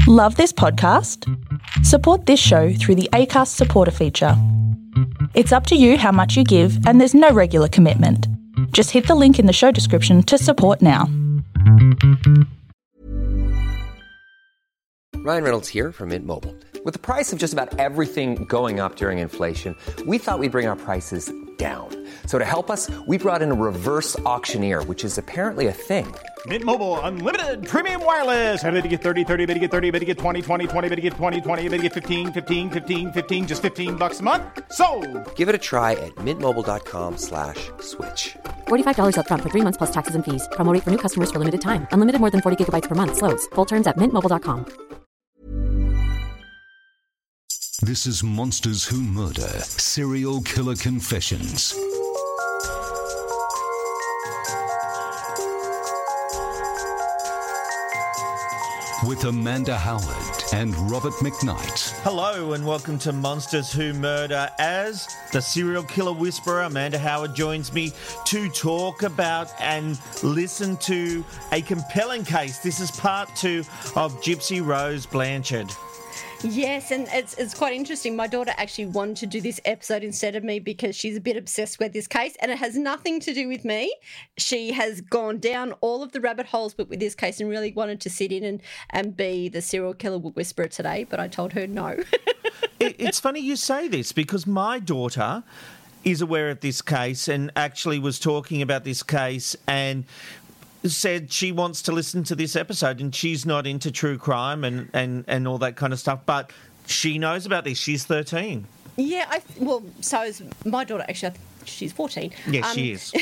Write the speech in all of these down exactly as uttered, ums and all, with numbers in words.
Love this podcast? Support this show through the Acast supporter feature. It's up to you how much you give, and there's no regular commitment. Just hit the link in the show description to support now. Ryan Reynolds here from Mint Mobile. With the price of just about everything going up during inflation, we thought we'd bring our prices down. So to help us, we brought in a reverse auctioneer, which is apparently a thing. Mint Mobile Unlimited Premium Wireless. How to get thirty, thirty, how to get thirty, how to get twenty, twenty, twenty, how to get twenty, twenty, how to get fifteen, fifteen, fifteen, fifteen, just fifteen bucks a month? Sold! Give it a try at mintmobile.com slash switch. forty-five dollars up front for three months plus taxes and fees. Promo rate for new customers for limited time. Unlimited more than forty gigabytes per month. Slows full terms at mint mobile dot com. This is Monsters Who Murder, Serial Killer Confessions. With Amanda Howard and Robert McKnight. Hello and welcome to Monsters Who Murder. As the serial killer whisperer, Amanda Howard joins me to talk about and listen to a compelling case. This is part two of Gypsy Rose Blanchard. Yes, and it's it's quite interesting. My daughter actually wanted to do this episode instead of me because she's a bit obsessed with this case, and it has nothing to do with me. She has gone down all of the rabbit holes but with this case and really wanted to sit in and, and be the serial killer whisperer today, but I told her no. it, it's funny you say this because my daughter is aware of this case and actually was talking about this case and said she wants to listen to this episode and she's not into true crime and, and, and all that kind of stuff, but she knows about this. She's thirteen. Yeah, I well, so is my daughter. Actually, I think she's fourteen. Yes, um, she is.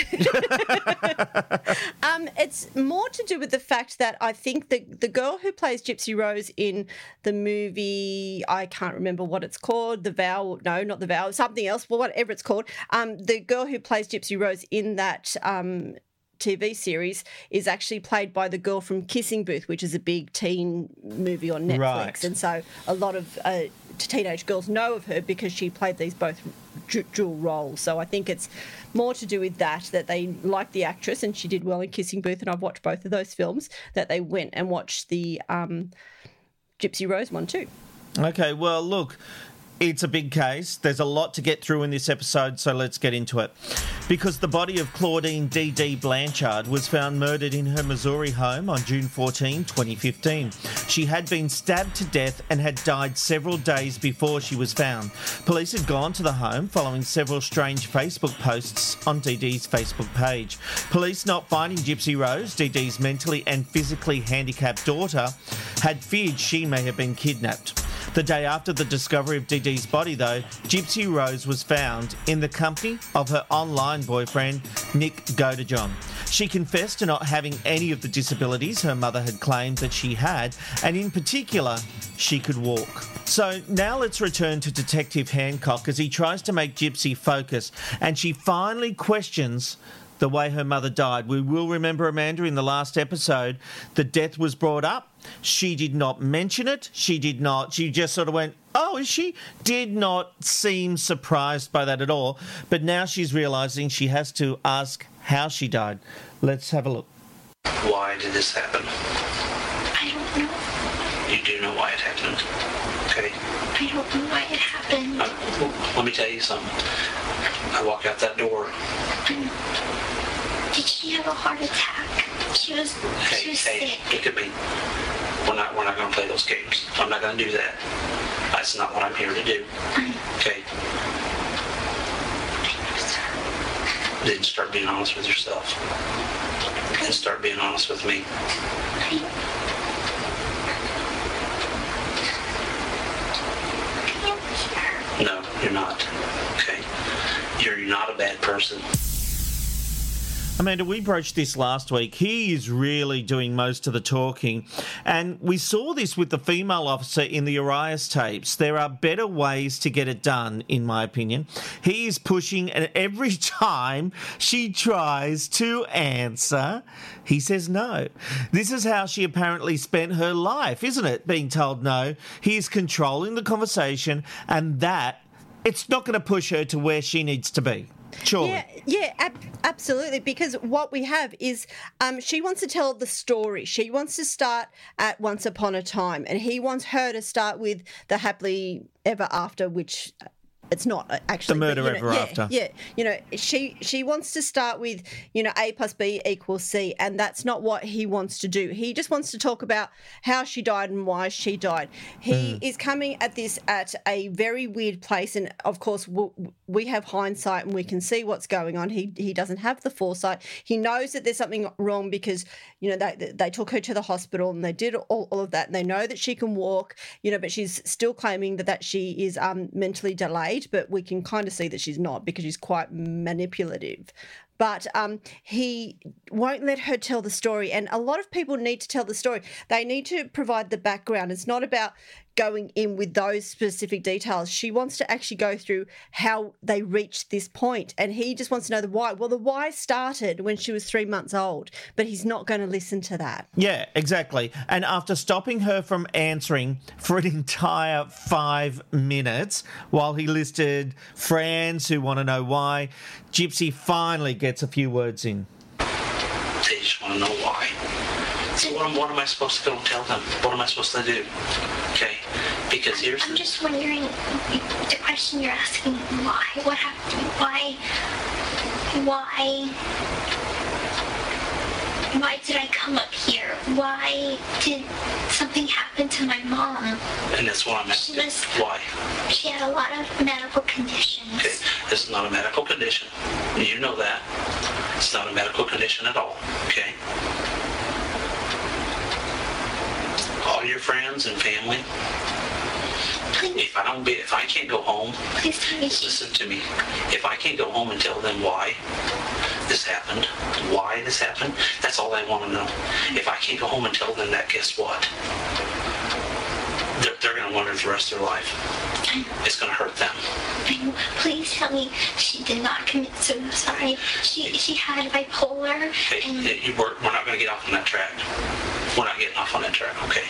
um, it's more to do with the fact that I think the, the girl who plays Gypsy Rose in the movie, I can't remember what it's called, The Vow, no, not The Vow, something else, well, whatever it's called, um, the girl who plays Gypsy Rose in that um T V series is actually played by the girl from Kissing Booth, which is a big teen movie on Netflix. Right. And so a lot of uh, teenage girls know of her because she played these both dual roles. So I think it's more to do with that, that they like the actress and she did well in Kissing Booth, and I've watched both of those films, that they went and watched the um, Gypsy Rose one too. Okay, well, look, it's a big case. There's a lot to get through in this episode, so let's get into it. Because the body of Claudine Dee Dee Blanchard was found murdered in her Missouri home on June fourteenth, twenty fifteen. She had been stabbed to death and had died several days before she was found. Police had gone to the home following several strange Facebook posts on Dee Dee's Facebook page. Police, not finding Gypsy Rose, Dee Dee's mentally and physically handicapped daughter, had feared she may have been kidnapped. The day after the discovery of Dee Dee's body, though, Gypsy Rose was found in the company of her online boyfriend, Nick Godejohn. She confessed to not having any of the disabilities her mother had claimed that she had, and in particular, she could walk. So now let's return to Detective Hancock as he tries to make Gypsy focus, and she finally questions the way her mother died. We will remember, Amanda, in the last episode, the death was brought up. She did not mention it. She did not. She just sort of went, oh, is she? Did not seem surprised by that at all. But now she's realising she has to ask how she died. Let's have a look. Why did this happen? I don't know. You do know why it happened. Okay. I don't know why it happened. Uh, well, let me tell you something. I walked out that door. Did she have a heart attack? She was, hey, she was hey, sick. It could be. We're not, we're not going to play those games. I'm not going to do that. That's not what I'm here to do. Okay? Then start being honest with yourself. And start being honest with me. No, you're not. Okay? You're not a bad person. Amanda, we broached this last week. He is really doing most of the talking. And we saw this with the female officer in the Arias tapes. There are better ways to get it done, in my opinion. He is pushing, and every time she tries to answer, he says no. This is how she apparently spent her life, isn't it? Being told no. He is controlling the conversation, and that, it's not going to push her to where she needs to be. Surely. Yeah, yeah, ab- absolutely. Because what we have is um, she wants to tell the story. She wants to start at Once Upon a Time, and he wants her to start with the Happily Ever After, which it's not actually. The Murder but, you know, Ever yeah, After. Yeah, you know, she she wants to start with, you know, A plus B equals C, and that's not what he wants to do. He just wants to talk about how she died and why she died. He Mm. is coming at this at a very weird place, and of course we'll, we have hindsight and we can see what's going on. He he doesn't have the foresight. He knows that there's something wrong because, you know, they they took her to the hospital and they did all, all of that, and they know that she can walk, you know, but she's still claiming that, that she is um, mentally delayed, but we can kind of see that she's not because she's quite manipulative. But um, he won't let her tell the story. And a lot of people need to tell the story. They need to provide the background. It's not about going in with those specific details. She wants to actually go through how they reached this point. And he just wants to know the why. Well, the why started when she was three months old, but he's not going to listen to that. Yeah, exactly. And after stopping her from answering for an entire five minutes while he listed friends who want to know why, Gypsy finally gets a few words in. They just want to know why. So what am, what am I supposed to go and tell them? What am I supposed to do? Okay, because here's I'm the... just wondering, the question you're asking, why? What happened? Why? Why? Why did I come up here? Why did something happen to my mom? And that's what I'm asking. She was, why? She had a lot of medical conditions. Okay, this is not a medical condition. You know that. It's not a medical condition at all, okay? All your friends and family. Please. If I don't be, if I can't go home, Please tell me. listen to me. If I can't go home and tell them why this happened, why this happened, that's all they want to know. If I can't go home and tell them that, guess what? They're, they're going to wonder the rest of their life. It's going to hurt them. I know. Please tell me she did not commit suicide. She she had bipolar. Hey, and hey, you, we're, we're not going to get off on that track. We're not getting off on that track, okay?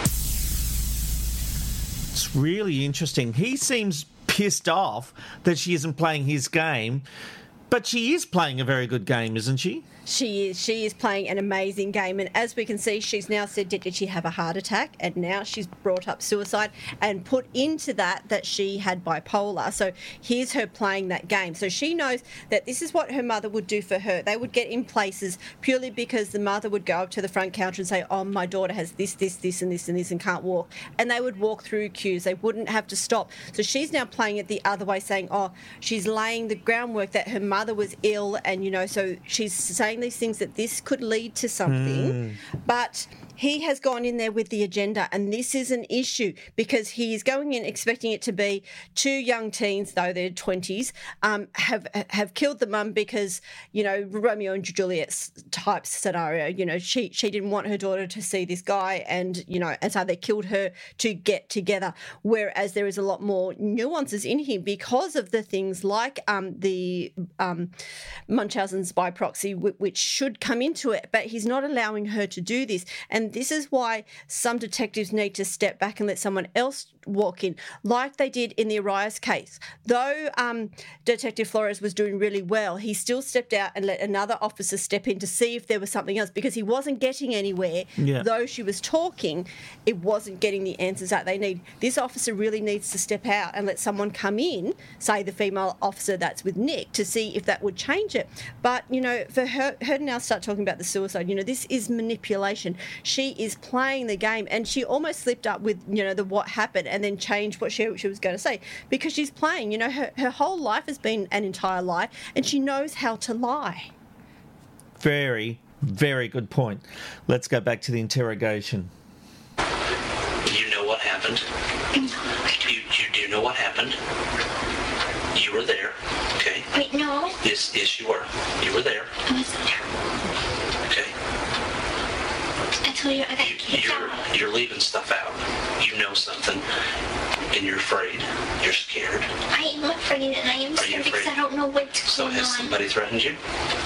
It's really interesting. He seems pissed off that she isn't playing his game, but she is playing a very good game, isn't she? She is. She is playing an amazing game, and as we can see, she's now said, did she have a heart attack? And now she's brought up suicide and put into that that she had bipolar. So here's her playing that game. So she knows that this is what her mother would do for her. They would get in places purely because the mother would go up to the front counter and say, oh, my daughter has this, this, this, and this, and this, and can't walk. And they would walk through queues. They wouldn't have to stop. So she's now playing it the other way, saying, oh, she's laying the groundwork that her mother was ill, and, you know, so she's saying these things that this could lead to something, mm. but he has gone in there with the agenda, and this is an issue because he's going in expecting it to be two young teens, though they're twenties, um, have have killed the mum because, you know, Romeo and Juliet type scenario. You know, she she didn't want her daughter to see this guy, and, you know, and so they killed her to get together. Whereas there is a lot more nuances in here because of the things like um, the um, Munchausen's by proxy, which should come into it, but he's not allowing her to do this. And this is why some detectives need to step back and let someone else walk in, like they did in the Arias case. Though um, Detective Flores was doing really well, he still stepped out and let another officer step in to see if there was something else, because he wasn't getting anywhere. Yeah. Though she was talking, it wasn't getting the answers that they need. This officer really needs to step out and let someone come in, say the female officer that's with Nick, to see if that would change it. But, you know, for her, her to now start talking about the suicide, you know, this is manipulation. She is playing the game, and she almost slipped up with, you know, the what happened and then changed what she, she was going to say, because she's playing, you know, her, her whole life has been an entire lie, and she knows how to lie. Very, very good point. Let's go back to the interrogation. You know what happened? You, you do know what happened? You were there, okay? Wait, no. Yes, yes, you were. You were there. I wasn't there. Okay. I told you I got You, kicked you're, out. you're leaving stuff out. You know something, and you're afraid. You're scared. I am afraid, and I am Are you scared because afraid? I don't know what's So going has on. somebody threatened you?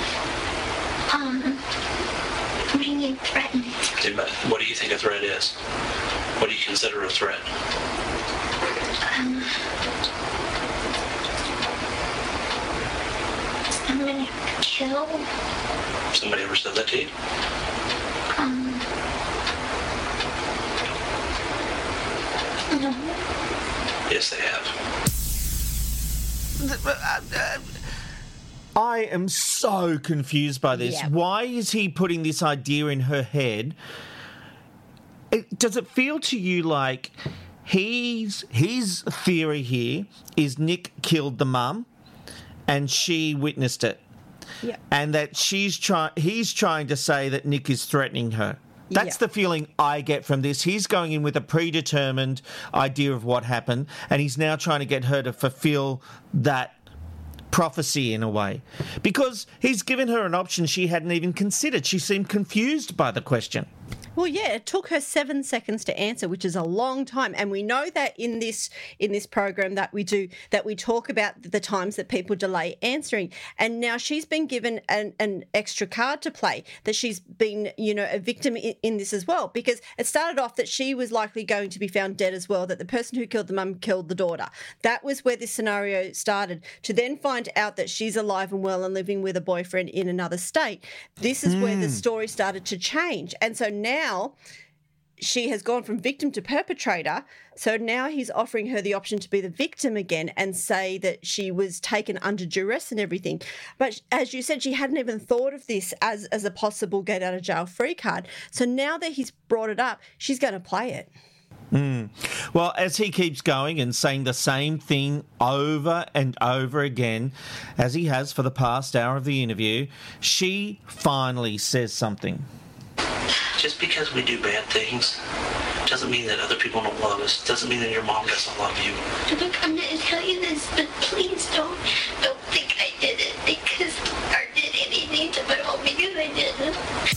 Um, what do you mean threatened? What do you think a threat is? What do you consider a threat? Um, I'm gonna kill. Somebody ever said that to you? Um. No. Yes, they have. I am so confused by this. Yeah. Why is he putting this idea in her head? It, does it feel to you like he's, his theory here is Nick killed the mum and she witnessed it? Yeah. And that she's try- he's trying to say that Nick is threatening her. That's Yeah. the feeling I get from this. He's going in with a predetermined idea of what happened, and he's now trying to get her to fulfill that prophecy in a way. Because he's given her an option she hadn't even considered. She seemed confused by the question. Well, yeah, it took her seven seconds to answer, which is a long time. And we know that in this in this program that we do, that we talk about the times that people delay answering. And now she's been given an, an extra card to play, that she's been, you know, a victim in, in this as well. Because it started off that she was likely going to be found dead as well, that the person who killed the mum killed the daughter. That was where this scenario started. To then find out that she's alive and well and living with a boyfriend in another state. This is mm. where the story started to change. And so now Now, she has gone from victim to perpetrator, so now he's offering her the option to be the victim again and say that she was taken under duress and everything. But as you said, she hadn't even thought of this as, as a possible get out of jail free card. So now that he's brought it up, she's going to play it. Mm. Well, as he keeps going and saying the same thing over and over again, as he has for the past hour of the interview, she finally says something. Just because we do bad things doesn't mean that other people don't love us. Doesn't mean that your mom doesn't love you. Look, I'm going to tell you this, but please don't, don't think I did it because I did anything to my mom because I didn't.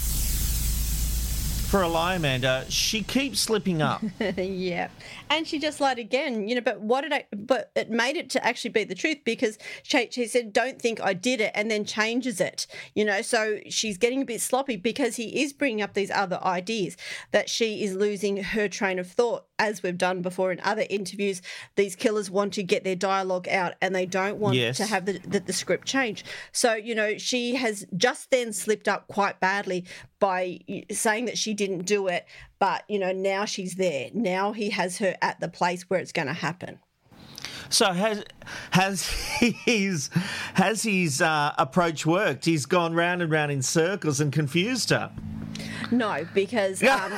For a lie, Amanda, she keeps slipping up. Yeah. And she just lied again, you know, but what did I, but it made it to actually be the truth because she, she said, don't think I did it, and then changes it, you know, so she's getting a bit sloppy because he is bringing up these other ideas that she is losing her train of thought. As we've done before in other interviews, these killers want to get their dialogue out and they don't want yes. to have the, the, the script change. So, you know, she has just then slipped up quite badly by saying that she didn't do it. But, you know, now she's there. Now he has her at the place where it's going to happen. So has has his has his uh, approach worked? He's gone round and round in circles and confused her. No, because um,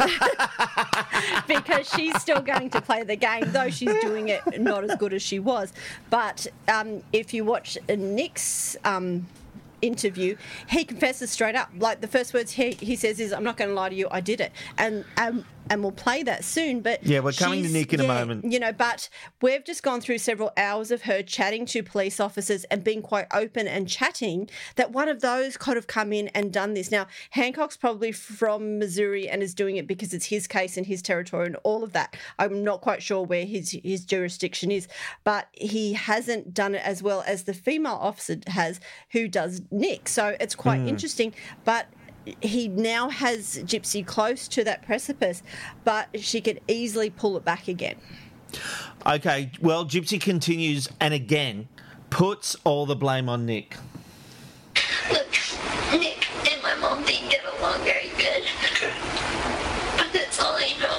because she's still going to play the game, though she's doing it not as good as she was. But um, if you watch Nick's um, interview, he confesses straight up. Like the first words he, he says is, "I'm not going to lie to you, I did it." And um, and we'll play that soon. But yeah, we're coming to Nick in yeah, a moment. You know, but we've just gone through several hours of her chatting to police officers and being quite open and chatting that one of those could have come in and done this. Now, Hancock's probably from Missouri and is doing it because it's his case and his territory and all of that. I'm not quite sure where his his jurisdiction is, but he hasn't done it as well as the female officer has who does Nick. So it's quite mm. interesting. But he now has Gypsy close to that precipice, but she could easily pull it back again. Okay, well, Gypsy continues and again puts all the blame on Nick. Look, Nick and my mom didn't get along very good. Okay. But that's all I know.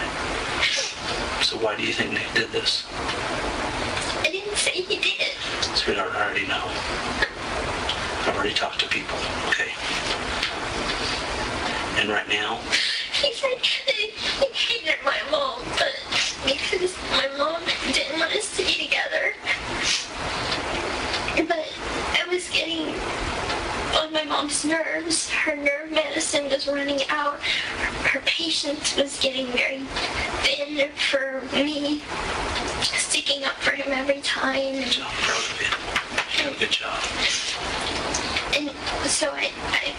Okay. So why do you think Nick did this? I didn't say he did. Sweetheart, I already know. I've already talked to people, okay? And right now... He said he hated my mom, but because my mom didn't want us to be together. But I was getting on my mom's nerves. Her nerve medicine was running out. Her patience was getting very thin for me. Sticking up for him every time. Good job, proud of you. You did a good job. And so I, I,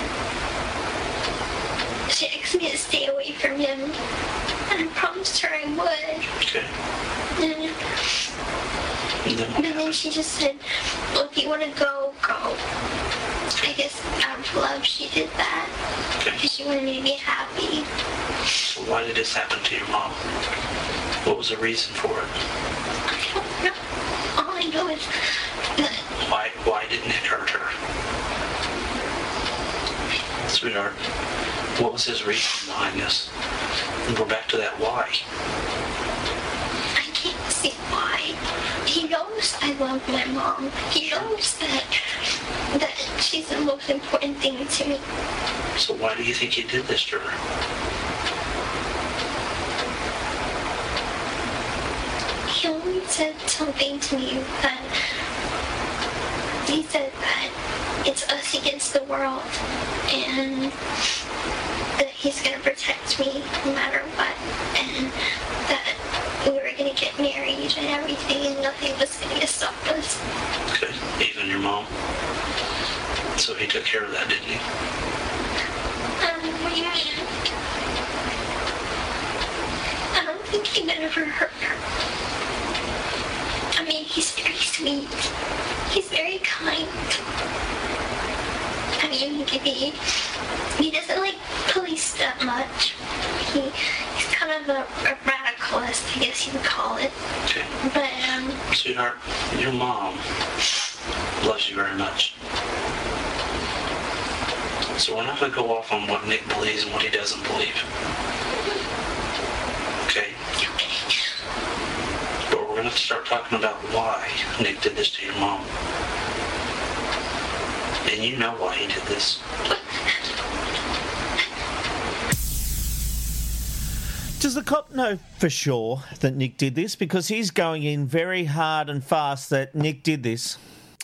she asked me to stay away from him, and I promised her I would. Okay. And, and then, but then she just said, well, if you want to go, go. I guess out of love she did that, okay. Because she wanted me to be happy. So why did this happen to your mom? What was the reason for it? I don't know. All I I know it's that. Why, why didn't it hurt her? Sweetheart, what was his reason behind this? And we're back to that why. I can't see why. He knows I love my mom. He knows that that she's the most important thing to me. So why do you think he did this to her? He only said something to me that he said that it's us against the world and that he's gonna protect me no matter what, and that we were gonna get married and everything and nothing was gonna stop us. Okay, even your mom. So he took care of that, didn't he? Um, what do you mean? I don't think he would ever hurt her. I mean, he's very sweet. He's very kind. I mean, he, he doesn't like police that much. He, he's kind of a, a radicalist, I guess you would call it. Okay. But, um... Sweetheart, your mom loves you very much. So we're not going to go off on what Nick believes and what he doesn't believe. Okay? Okay. But we're going to start talking about why Nick did this to your mom. And you know why he did this. Does the cop know for sure that Nick did this? Because he's going in very hard and fast that Nick did this.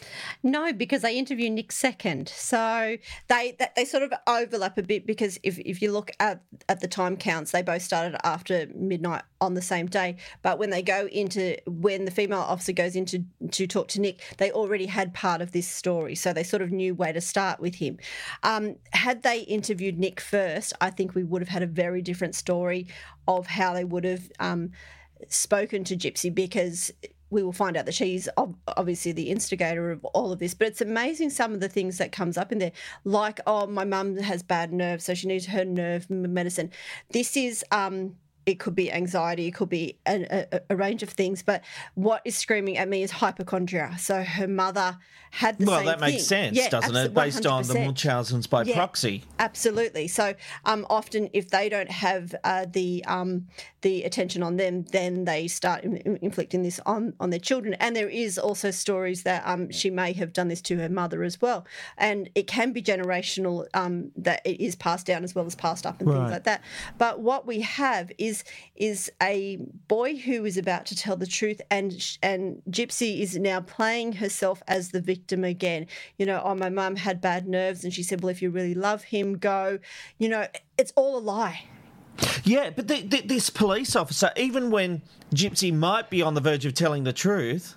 No, because they interview Nick second. So they they sort of overlap a bit because if, if you look at, at the time counts, they both started after midnight on the same day. But when they go into, when the female officer goes into to talk to Nick, they already had part of this story. So they sort of knew where to start with him. Um, had they interviewed Nick first, I think we would have had a very different story of how they would have um, spoken to Gypsy, because we will find out that she's obviously the instigator of all of this. But it's amazing some of the things that comes up in there, like, oh, my mum has bad nerves, so she needs her nerve medicine. This is... Um, it could be anxiety, it could be a, a, a range of things, but what is screaming at me is hypochondria. So her mother had the well, same that makes thing. sense, yeah, doesn't it? Based on the Munchausen's by yeah, proxy. Absolutely. So um, often if they don't have uh, the um, the attention on them, then they start in, inflicting this on, on their children. And there is also stories that um, she may have done this to her mother as well. And it can be generational, um, that it is passed down as well as passed up and right. things like that. But what we have is Is, is a boy who is about to tell the truth, and and Gypsy is now playing herself as the victim again. You know, oh, my mum had bad nerves, and she said, well, if you really love him, go. You know, it's all a lie. Yeah, but the, the, this police officer, even when Gypsy might be on the verge of telling the truth,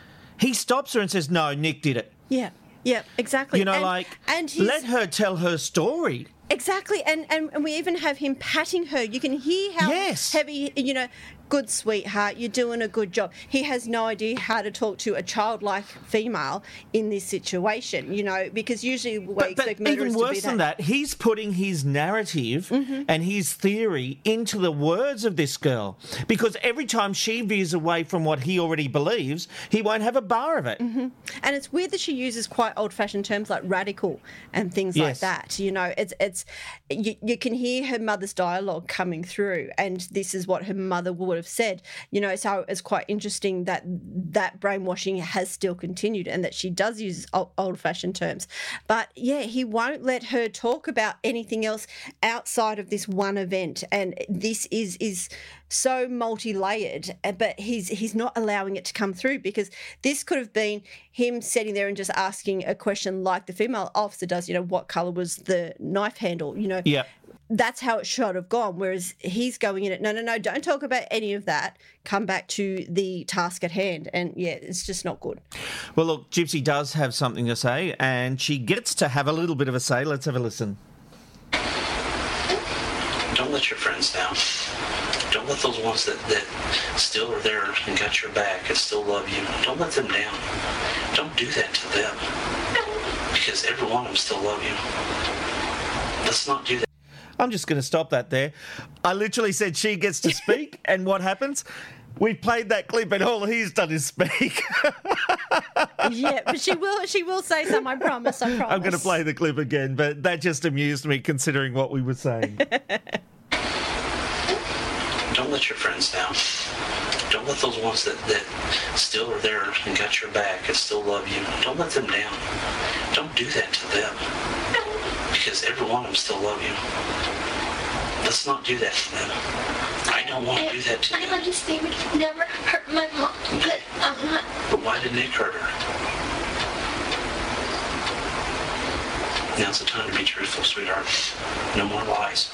he stops her and says, no, Nick did it. Yeah, yeah, exactly. You know, and, like, and let her tell her story. Exactly, and, and and we even have him patting her. You can hear how yes. heavy, you know, good sweetheart, you're doing a good job. He has no idea how to talk to a childlike female in this situation, you know, because usually we but, expect but even murderers worse to be than that, he's putting his narrative mm-hmm. and his theory into the words of this girl, because every time she veers away from what he already believes, he won't have a bar of it. Mm-hmm. And it's weird that she uses quite old-fashioned terms like radical and things yes. like that. You know, it's it's you, you can hear her mother's dialogue coming through, and this is what her mother would have said. You know, so it's quite interesting that that brainwashing has still continued and that she does use old-fashioned terms. But yeah, he won't let her talk about anything else outside of this one event, and this is is so multi-layered, but he's he's not allowing it to come through, because this could have been him sitting there and just asking a question like the female officer does, you know, what colour was the knife handle, you know. Yeah. That's how it should have gone, whereas he's going in it, no, no, no, don't talk about any of that. Come back to the task at hand. And, yeah, it's just not good. Well, look, Gypsy does have something to say, and she gets to have a little bit of a say. Let's have a listen. Don't let your friends down. Don't let those ones that, that still are there and got your back and still love you, don't let them down. Don't do that to them, because every one of them still love you. Let's not do that. I'm just going to stop that there. I literally said she gets to speak, and what happens? We played that clip and all he's done is speak. Yeah, but she will she will say some, I promise, I promise. I'm going to play the clip again, but that just amused me considering what we were saying. Don't let your friends down. Don't let those ones that, that still are there and got your back and still love you, don't let them down. Don't do that to them. Because every one of them still love you. Let's not do that to them. I don't want to do that to I them. I honestly would never hurt my mom, but I'm not. But why did Nick hurt her? Now's the time to be truthful, sweetheart. No more lies.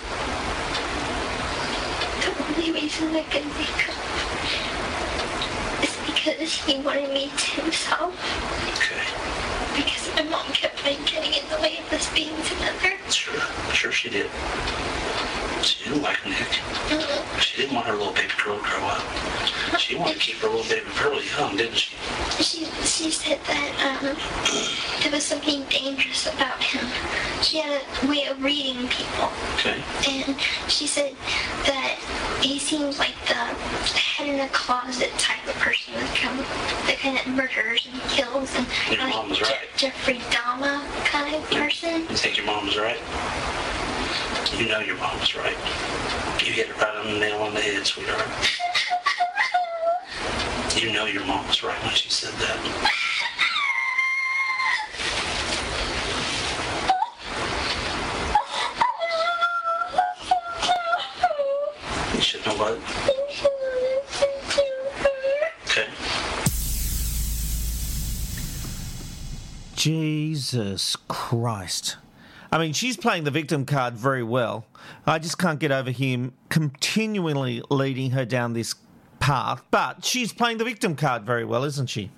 The only reason I could make up is because he wanted me to himself. Okay. Because my mom kept on getting in the way of us being together. Sure, sure she did. She didn't like Nick. Mm-hmm. She didn't want her little baby girl to grow up. She wanted to keep her little baby girl young, didn't she? She, she said that um, there was something dangerous about him. She had a way of reading people. Okay. And she said that he seemed like the head in a closet type of person that come, that kind of murders and kills and Your like mom was right. Je- Jeffrey Dahmer kind of person. You think your mom was right? You know your mom was right. You hit it right on the nail on the head, sweetheart. You know your mom was right when she said that. You should know what? Okay. Jesus Christ. I mean, she's playing the victim card very well. I just can't get over him continually leading her down this path. But she's playing the victim card very well, isn't she?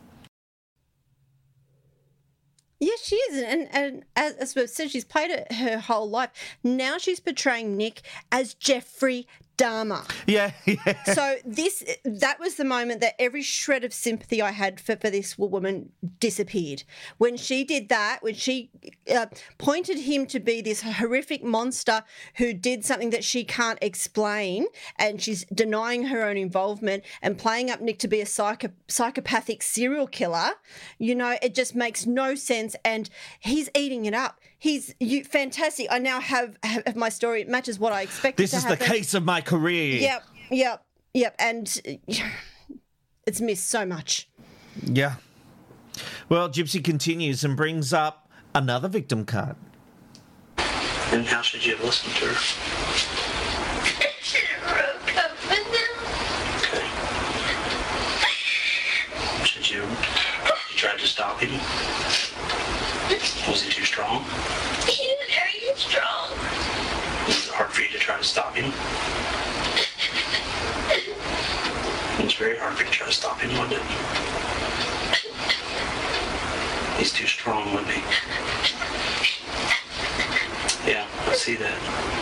Yes, she is. And, and as, as we've said, she's played it her whole life. Now she's portraying Nick as Jeffrey Dahmer. Yeah, yeah. So this, that was the moment that every shred of sympathy I had for, for this woman disappeared. When she did that, when she uh, pointed him to be this horrific monster who did something that she can't explain, and she's denying her own involvement and playing up Nick to be a psycho, psychopathic serial killer, you know, it just makes no sense, and he's eating it up. He's you, fantastic. I now have, have my story. It matches what I expected This to is happen. the case of my career. Yep, yep, yep. And it's missed so much. Yeah. Well, Gypsy continues and brings up another victim card. Then how should you have listened to her? I should have broke up with him. Okay. Should you? You tried to stop him? Was he too strong? He was very strong. Was it hard for you to try to stop him? It was very hard for you to try to stop him, wasn't it? He's too strong, wasn't he? Yeah, I see that.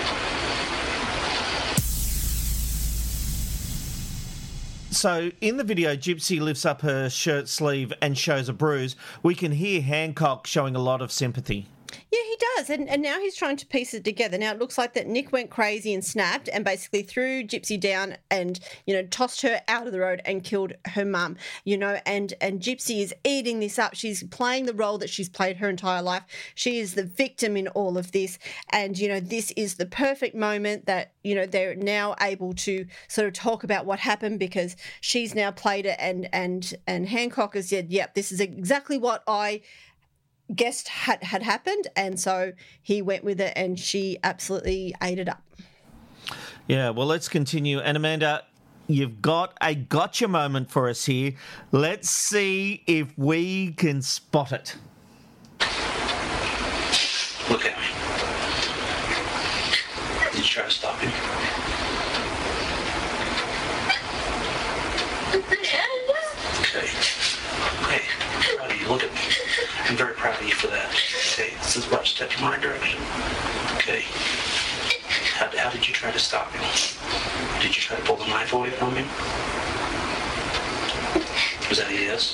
So in the video, Gypsy lifts up her shirt sleeve and shows a bruise. We can hear Hancock showing a lot of sympathy. Yeah, he does. And, and now he's trying to piece it together. Now, it looks like that Nick went crazy and snapped and basically threw Gypsy down and, you know, tossed her out of the road and killed her mum, you know, and, and Gypsy is eating this up. She's playing the role that she's played her entire life. She is the victim in all of this. And, you know, this is the perfect moment that, you know, they're now able to sort of talk about what happened because she's now played it and, and, and Hancock has said, yep, this is exactly what I guessed had, had happened, and so he went with it and she absolutely ate it up. Yeah, well, let's continue. And Amanda, you've got a gotcha moment for us here. Let's see if we can spot it. Look at me. Did you try to stop him? Okay. Okay. I'm proud of you. Look at me. I'm very proud of you for that. Okay. This is about to step in my direction. Okay. How, how did you try to stop him? Did you try to pull the knife away from him? Was that a yes?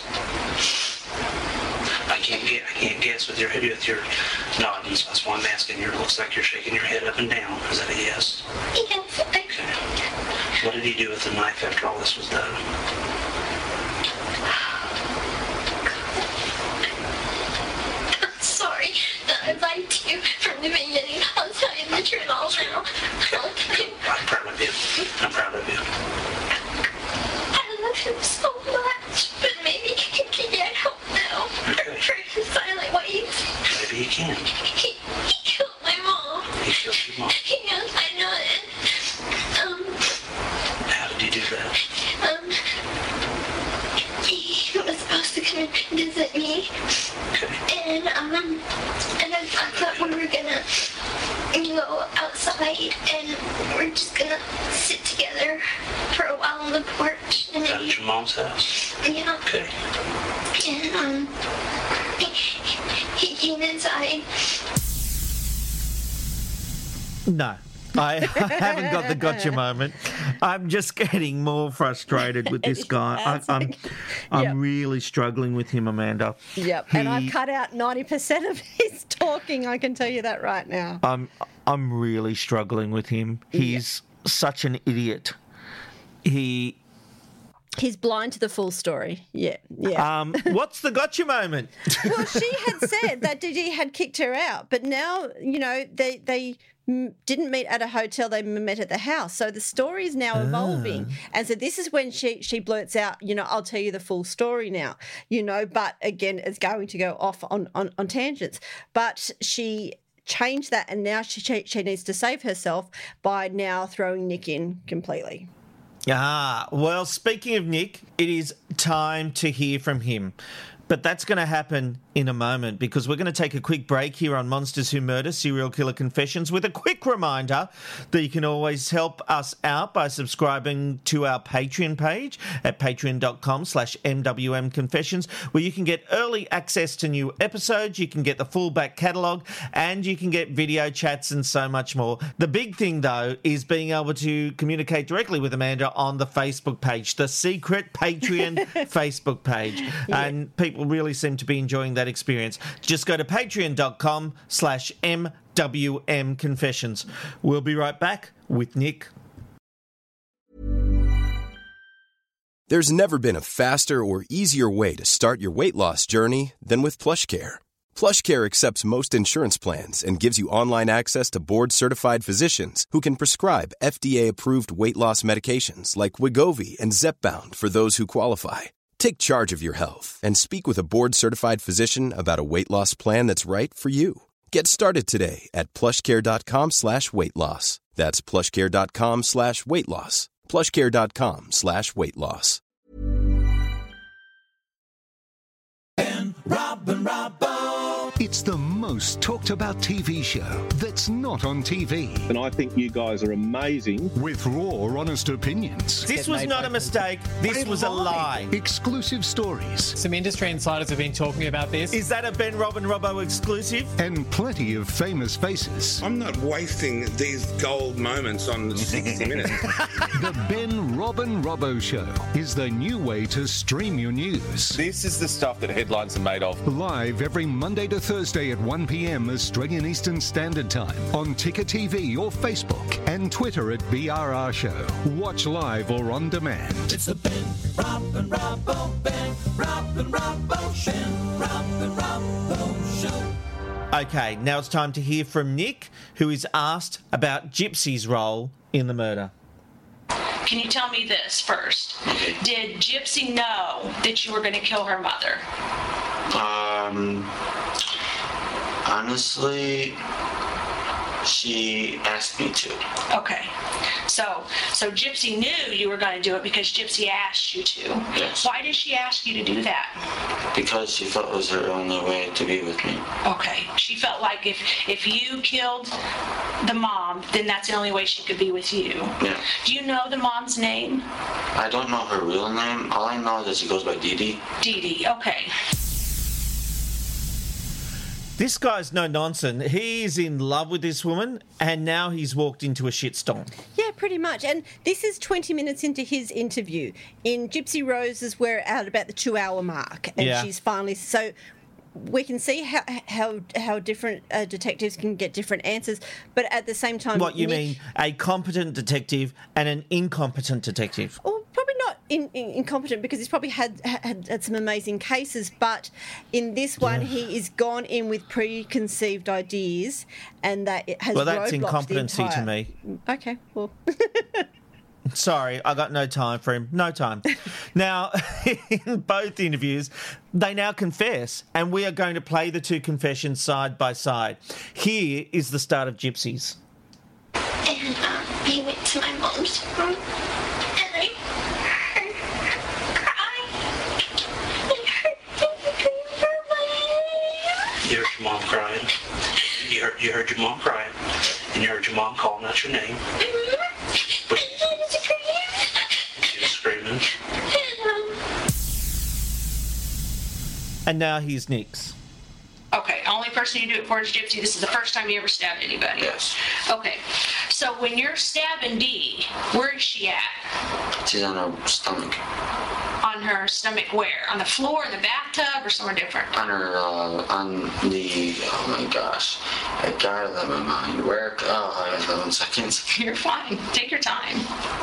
I can't get. I can't guess with your head with your nodding. So that's why I'm asking you. It looks like you're shaking your head up and down. Is that a yes? Yes. I, Okay. What did he do with the knife after all this was done? I'm sorry that I lied to you from the beginning. I'll tell you the truth all now. I'll tell you. I'm proud of you. I'm proud of you. I love him so much, but maybe he can get help now. Okay. For his silent ways. Maybe he can. He, he killed my mom. He killed your mom. Yes, I know it. Um, How did he do that? um, he was supposed to come and visit me. Okay. And, um, and I, I thought we were gonna go outside and we're just gonna sit together for a while on the porch. And Out then, at your mom's house? yeah. Okay. And, um, he, he came inside. No. I haven't got the gotcha moment. I'm just getting more frustrated with this guy. I, I'm, I'm Yep. really struggling with him, Amanda. Yep. And I've He- cut out ninety percent of his talking, I can tell you that right now. I'm I'm really struggling with him. He's such an idiot. He He's blind to the full story. Yeah. Yeah. um what's the gotcha moment? Well, she had said that Didi had kicked her out, but now, you know, they they mm, didn't meet at a hotel, they met at the house. So the story is now evolving. And so this is when she she blurts out, you know, I'll tell you the full story now, you know, but again, it's going to go off on, on, on tangents. But she changed that, and now she, she she needs to save herself by now throwing Nick in completely. Ah, well, speaking of Nick, it is time to hear from him. But that's going to happen in a moment, because we're going to take a quick break here on Monsters Who Murder Serial Killer Confessions with a quick reminder that you can always help us out by subscribing to our Patreon page at patreon.com slash MWM Confessions, where you can get early access to new episodes, you can get the full back catalogue, and you can get video chats and so much more. The big thing, though, is being able to communicate directly with Amanda on the Facebook page, the secret Patreon Facebook page. Yeah. And people really seem to be enjoying that experience. Just go to patreon.com slash MWM Confessions. We'll be right back with Nick. There's never been a faster or easier way to start your weight loss journey than with PlushCare. PlushCare accepts most insurance plans and gives you online access to board-certified physicians who can prescribe F D A-approved weight loss medications like Wegovy and Zepbound for those who qualify. Take charge of your health and speak with a board-certified physician about a weight loss plan that's right for you. Get started today at plushcare.com slash weight loss. That's plushcare.com slash weight loss. plushcare.com slash weight loss. Ben, Robin, Robbo. It's the most talked about T V show that's not on T V. And I think you guys are amazing. With raw, honest opinions. This was not a mistake. This was a lie. Exclusive stories. Some industry insiders have been talking about this. Is that a Ben, Robin, Robbo exclusive? And plenty of famous faces. I'm not wasting these gold moments on sixty minutes. The Ben, Robin, Robbo Show is the new way to stream your news. This is the stuff that headlines are made of. Live every Monday to Thursday at one p.m. Australian Eastern Standard Time on Ticker T V or Facebook and Twitter at B R R Show. Watch live or on demand. It's the Ben, Robin, Robbo, Ben, Robin, Robbo Show, Ben, Robin, Robbo Show. Okay, now it's time to hear from Nick, who is asked about Gypsy's role in the murder. Can you tell me this first? Did Gypsy know that you were going to kill her mother? Um, honestly, she asked me to. Okay. So, so Gypsy knew you were going to do it because Gypsy asked you to. Yes. Why did she ask you to do that? Because she felt it was her only way to be with me. Okay. She felt like if if you killed the mom, then that's the only way she could be with you. Yeah. Do you know the mom's name? I don't know her real name. All I know is that she goes by Dee Dee. Dee Dee. Okay. This guy's no nonsense. He's in love with this woman, and now he's walked into a shitstorm. Yeah, pretty much. And this is twenty minutes into his interview. In Gypsy Rose's, we're at about the two-hour mark, and Yeah. she's finally... So we can see how how how different uh, detectives can get different answers, but at the same time, What you Nick, mean, a competent detective and an incompetent detective? Well, probably not in, in, incompetent because he's probably had, had had some amazing cases, but in this one Yeah. he is gone in with preconceived ideas, and that it has Well, that's roadblocked the incompetency to entire- me. Okay, well. Sorry, I got no time for him. No time. Now, in both interviews, they now confess, and we are going to play the two confessions side by side. Here is the start of Gypsy's. And um, we went to my mom's room, and I heard her cry. And her You heard your mom crying. You heard, you heard your mom crying. And you heard your mom calling out your name. But she was screaming. And now here's Nick's. Okay, only person you do it for is Gypsy. This is the first time you ever stabbed anybody. Yes. Okay, so when you're stabbing Dee, where is she at? She's on her stomach. On her stomach where? On the floor, in the bathtub, or somewhere different? On her, uh, on the, oh my gosh. I gotta let my mind work. Oh, I got eleven seconds. You're fine. Take your time.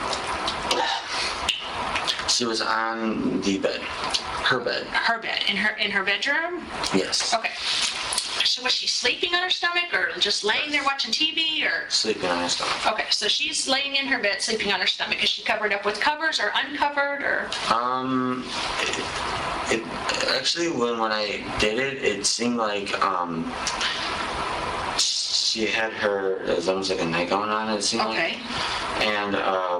She was on the bed. Her bed. Her bed. In her in her bedroom? Yes. Okay. So was she sleeping on her stomach or just laying there watching T V or? Sleeping on her stomach. Okay, so she's laying in her bed sleeping on her stomach. Is she covered up with covers or uncovered or? Um, it, it actually when when I did it, it seemed like um she had her it was almost like a night gown on. It seemed Okay. like, and uh,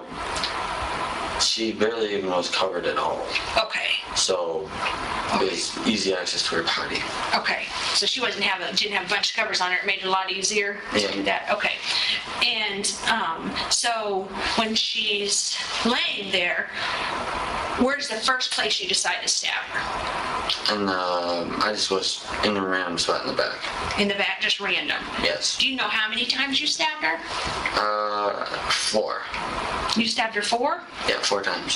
she barely even was covered at all. Okay. So it was easy access to her body. Okay, so she wasn't have a, didn't have a bunch of covers on her. It made it a lot easier to Yeah. do that. Okay, and um, so when she's laying there, where's the first place you decide to stab her? And uh, I just was in a random spot in the back. In the back, just random. Yes. Do you know how many times you stabbed her? Uh, four. You stabbed her four? Yeah, four times.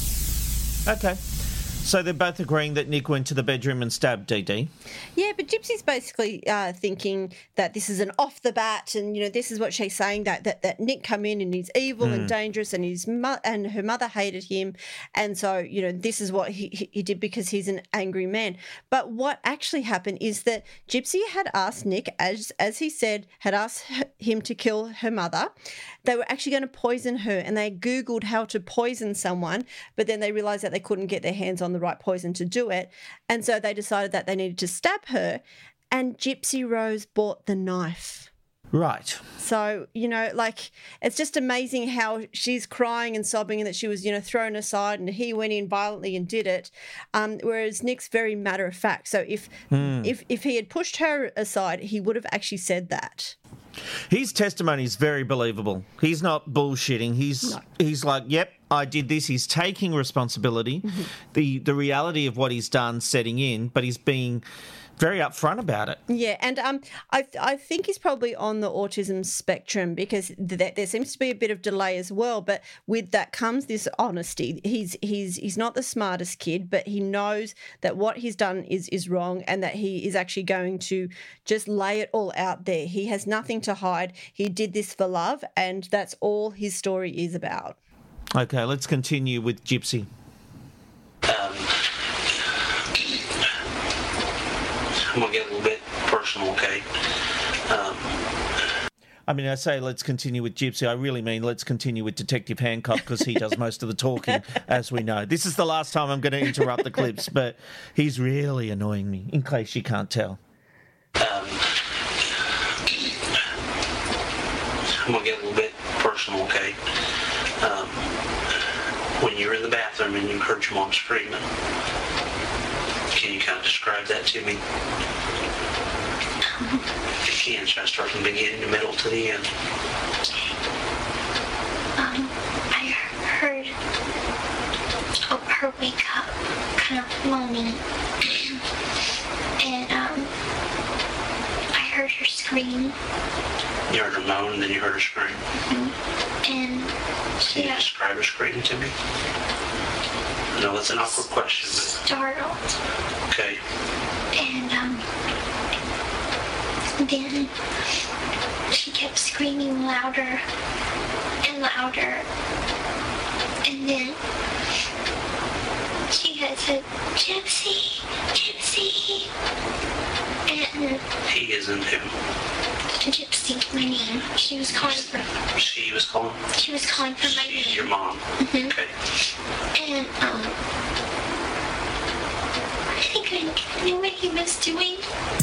Okay. So they're both agreeing that Nick went to the bedroom and stabbed Dee Dee. Yeah, but Gypsy's basically uh, thinking that this is an off the bat, and you know this is what she's saying that that, that Nick come in and he's evil and Mm. dangerous, and his mo- and her mother hated him, and so you know this is what he he- he did because he's an angry man. But what actually happened is that Gypsy had asked Nick, as as he said, had asked h- him to kill her mother. They were actually going to poison her, and they Googled how to poison someone, but then they realized that they couldn't get their hands on the right poison to do it. And so they decided that they needed to stab her, and Gypsy Rose bought the knife. Right. So, you know, like, it's just amazing how she's crying and sobbing and that she was, you know, thrown aside and he went in violently and did it. Um, whereas Nick's very matter of fact. So if, Hmm. if, if he had pushed her aside, he would have actually said that. His testimony is very believable. He's not bullshitting. He's No. he's like, yep, I did this. He's taking responsibility. Mm-hmm. The the reality of what he's done setting in, but he's being very upfront about it. Yeah, and um, I I think he's probably on the autism spectrum because th- there seems to be a bit of delay as well. But with that comes this honesty. He's he's he's not the smartest kid, but he knows that what he's done is is wrong, and that he is actually going to just lay it all out there. He has nothing to hide. He did this for love, and that's all his story is about. Okay, let's continue with Gypsy. Um, I'm going to get a little bit personal, okay? Um, I mean, I say let's continue with Gypsy. I really mean let's continue with Detective Hancock because he does most of the talking, as we know. This is the last time I'm going to interrupt the clips, but he's really annoying me, in case you can't tell. um, I'm going to get a little bit personal, okay? Um, when you were in the bathroom and you heard your mom screaming, can you kind of describe that to me? If you can, try to start from the beginning, the middle to the end. Um, I heard oh, her wake up, kind of moaning, and um, I heard her scream, You heard her moan, then you heard her scream. and Can you yeah, describe her scream to me? I know that's an awkward question, but startled, okay. and um, then she kept screaming louder and louder. And then she had said, Gypsy, Gypsy. And He isn't who? Gypsy, my name. She was calling for She was calling? She was calling for my She's name. your mom. Mhm. Okay. And um I think I knew what he was doing.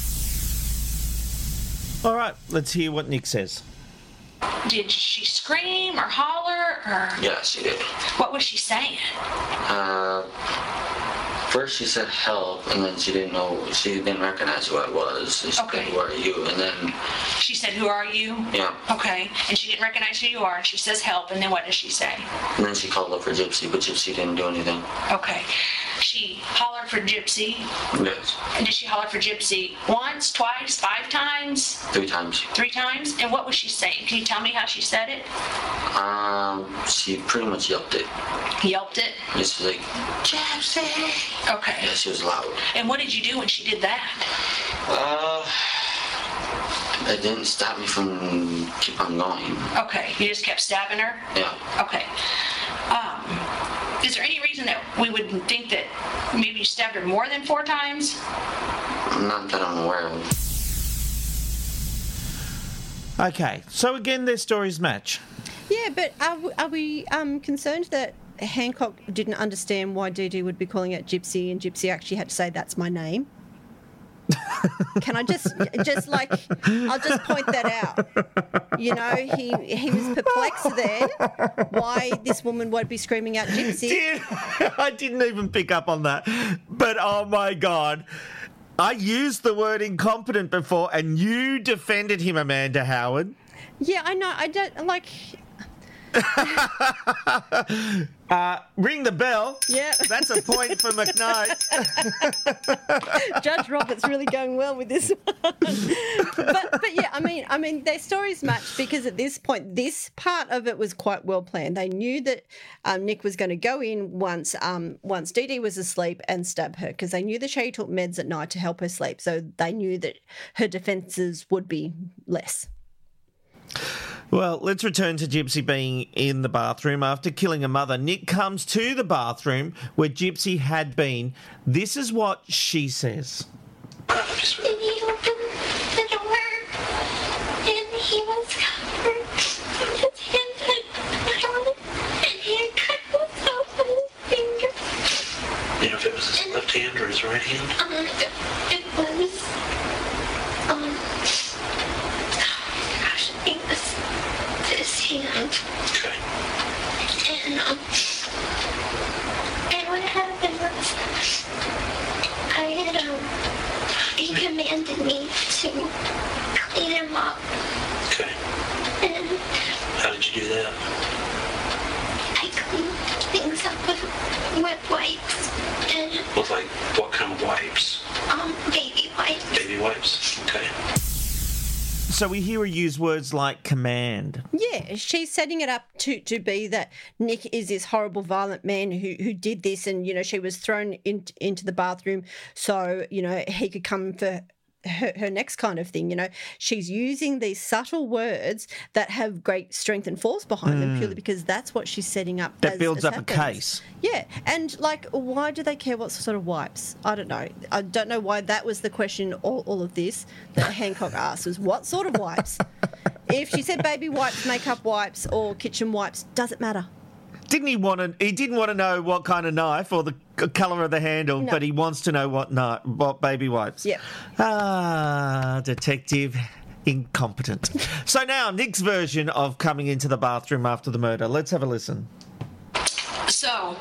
All right, let's hear what Nick says. Did she scream or holler or Yeah, she did. what was she saying? Uh, first she said help, and then she didn't know, she didn't recognize who I was. She said, Okay. who are you? And then, She said, "Who are you?" yeah, Okay, and she didn't recognize who you are, and she says help, and then what does she say? and then she called up for Gypsy, but Gypsy didn't do anything. Okay, she hollered for Gypsy, Yes, and did she holler for Gypsy once, twice, five times, three times. three times? And what was she saying? Can you tell me how she said it? Um, she pretty much yelped it. Yelped it? Just like, Gypsy. Okay. yeah, she was loud. And what did you do when she did that? Uh, it didn't stop me from keep on going. Okay, you just kept stabbing her? Yeah. Okay. Um, is there any reason that we would think that maybe you stabbed her more than four times? Not that I'm aware of. Okay, so again, their stories match. Yeah, but are, we- are we um, concerned that Hancock didn't understand why Dee Dee would be calling out Gypsy and Gypsy actually had to say, that's my name? Can I just, just like, I'll just point that out. You know, he he was perplexed there why this woman would be screaming out Gypsy. Did- I didn't even pick up on that. But oh my God. I used the word incompetent before and you defended him, Amanda Howard. Yeah, I know. I don't, like... uh, ring the bell. Yeah. That's a point for McKnight. Judge Roberts really going well with this one. but but yeah, I mean I mean their stories match because at this point this part of it was quite well planned. They knew that um, Nick was going to go in once um once Dee Dee was asleep and stab her because they knew that she took meds at night to help her sleep. So they knew that her defences would be less. Well, let's return to Gypsy being in the bathroom. After killing her mother, Nick comes to the bathroom where Gypsy had been. This is what she says. And he opened the door, and he was covered. His hands had blood, and he had cut himself on his finger. You know if it was his left hand or his right hand? Um, it was, um, gosh, it was this hand. Okay. And, um, and what happened was, I had, um, he commanded me to clean him up. Okay. And How did you do that? I cleaned things up with wet wipes and, With like what kind of wipes? um, baby wipes. Baby wipes? Okay. So we hear her use words like command. Yeah, she's setting it up to, to be that Nick is this horrible, violent man who, who did this and, you know, she was thrown in, into the bathroom so, you know, he could come for her, her next kind of thing, you know. She's using these subtle words that have great strength and force behind them Mm. purely because that's what she's setting up. That as- builds as up a happens. case. Yeah, and like, why do they care what sort of wipes? I don't know. I don't know why that was the question. All, all of this that Hancock asked was what sort of wipes. If she said baby wipes, makeup wipes, or kitchen wipes, doesn't matter. Didn't he want to? He didn't want to know what kind of knife or the c- colour of the handle, No. but he wants to know what knife, what baby wipes. Yep. Ah, detective incompetent. So now Nick's version of coming into the bathroom after the murder. Let's have a listen. So,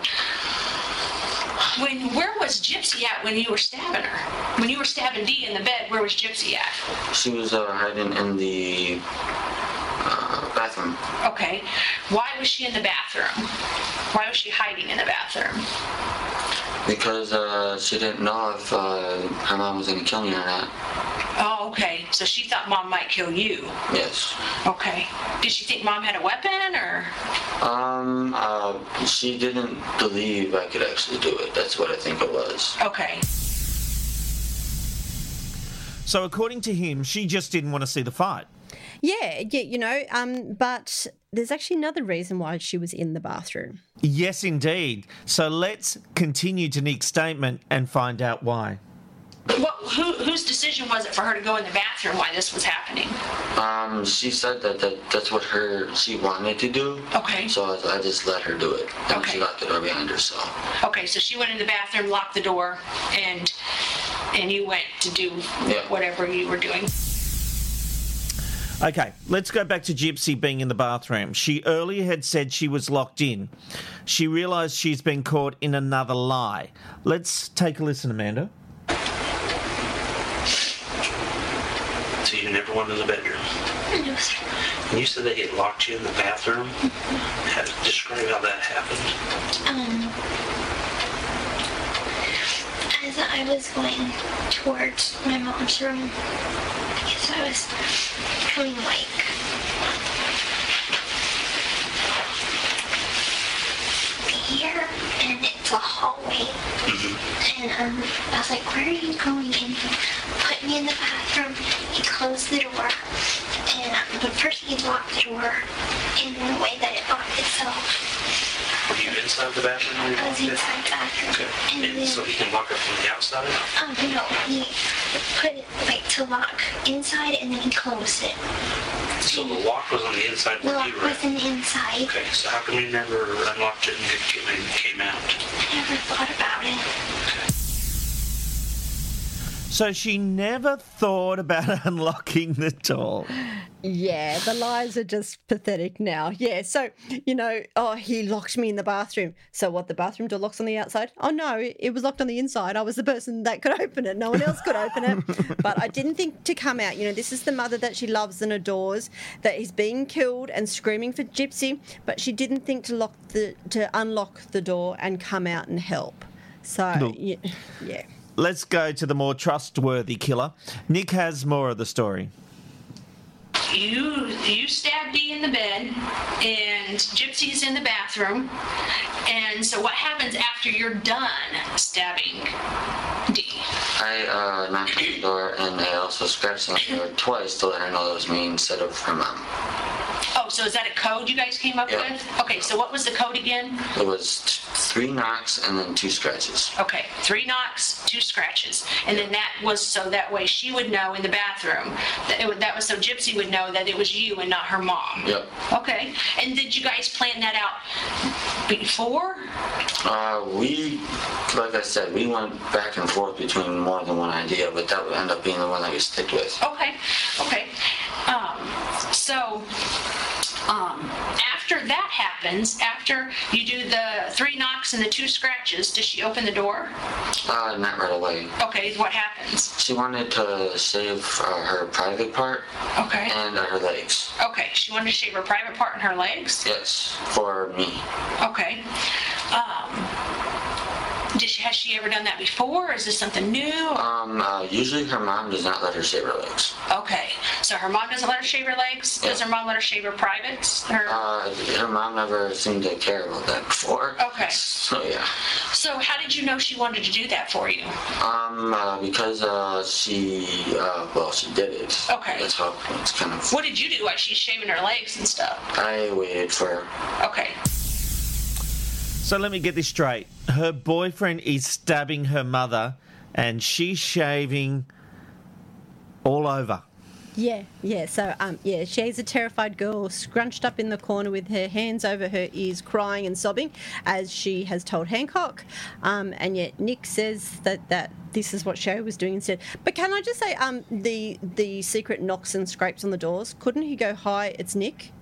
when where was Gypsy at when you were stabbing her? When you were stabbing Dee in the bed, where was Gypsy at? She was uh, hiding in the uh, bathroom. Okay. Why was she in the bathroom? Why was she hiding in the bathroom? Because uh, she didn't know if uh, her mom was going to kill me or not. Oh, okay. So she thought Mom might kill you. Yes. Okay. Did she think Mom had a weapon, or? Um, uh, she didn't believe I could actually do it. That's what I think it was. Okay. So according to him, she just didn't want to see the fight. Yeah, yeah, you know, um, but there's actually another reason why she was in the bathroom. Yes, indeed. So let's continue to Nick's statement and find out why. What, who, whose decision was it for her to go in the bathroom while this was happening? Um, she said that, that that's what her she wanted to do. Okay. So I, I just let her do it. And Okay. she locked the door behind her, so. Okay, so she went in the bathroom, locked the door, and and you went to do Yeah. whatever you were doing. Okay, let's go back to Gypsy being in the bathroom. She earlier had said she was locked in. She realised she's been caught in another lie. Let's take a listen, Amanda. So you never went to the bedroom? No, sir. And you said they had locked you in the bathroom? How, describe how that happened. Um, as I was going towards my mom's room, I guess I was coming like here, and it's a hallway. And um, I was like, where are you going? And he put me in the bathroom. He closed the door. And um, but first he locked the door in the way that it locked itself. Were you inside the bathroom when you I was locked it? inside the bathroom. Okay. And And then, so he can lock it from the outside? um, no, he put it like to lock inside and then he closed it. So the lock was on the inside The where lock you were was at? in the inside. Okay, so how come you never unlocked it and it came, and came out? I never thought about it. So she never thought about unlocking the door. Yeah, the lies are just pathetic now. Yeah, so, you know, oh, he locked me in the bathroom. So what, the bathroom door locks on the outside? Oh, no, it was locked on the inside. I was the person that could open it. No one else could open it. But I didn't think to come out. You know, this is the mother that she loves and adores, that is being killed and screaming for Gypsy, but she didn't think to lock the to unlock the door and come out and help. So, Look. yeah. yeah. Let's go to the more trustworthy killer. Nick has more of the story. You you stabbed Dee in the bed, and Gypsy's in the bathroom. And so what happens after you're done stabbing Dee? I uh, knocked on the door and I also scratched on the door twice to let her know it was me instead of her mom. Oh, so is that a code you guys came up Yeah. with? Okay, so what was the code again? It was t- three knocks and then two scratches. Okay, three knocks, two scratches. And then that was so that way she would know in the bathroom. That, it would, that was so Gypsy would know that it was you and not her mom. Yep. Okay, and did you guys plan that out before? Uh, we, like I said, we went back and forth between more than one idea, but that would end up being the one that we stick with. Okay, okay. Um, so, um, after that happens, after you do the three knocks and the two scratches, does she open the door? Uh, not right away. Okay, what happens? She wanted to shave uh, her private part Okay. and uh, her legs. Okay, she wanted to shave her private part and her legs? Yes, for me. Okay. Um, did she, has she ever done that before, or is this something new? Um, uh, usually her mom does not let her shave her legs. Okay, so her mom doesn't let her shave her legs? Does her mom let her shave her privates? Her... Uh, her mom never seemed to care about that before. Okay. So, yeah. So how did you know she wanted to do that for you? Um, uh, because, uh, she, uh, well, she did it. Okay. That's how it's kind of... What did you do while she's shaving her legs and stuff? I waited for her. Okay. So let me get this straight. Her boyfriend is stabbing her mother and she's shaving all over. Yeah, yeah. So, um, yeah, she's a terrified girl, scrunched up in the corner with her hands over her ears, crying and sobbing, as she has told Hancock. Um, and yet Nick says that, that this is what Shay was doing instead. But can I just say, um, the the secret knocks and scrapes on the doors? Couldn't he go, "Hi, it's Nick"?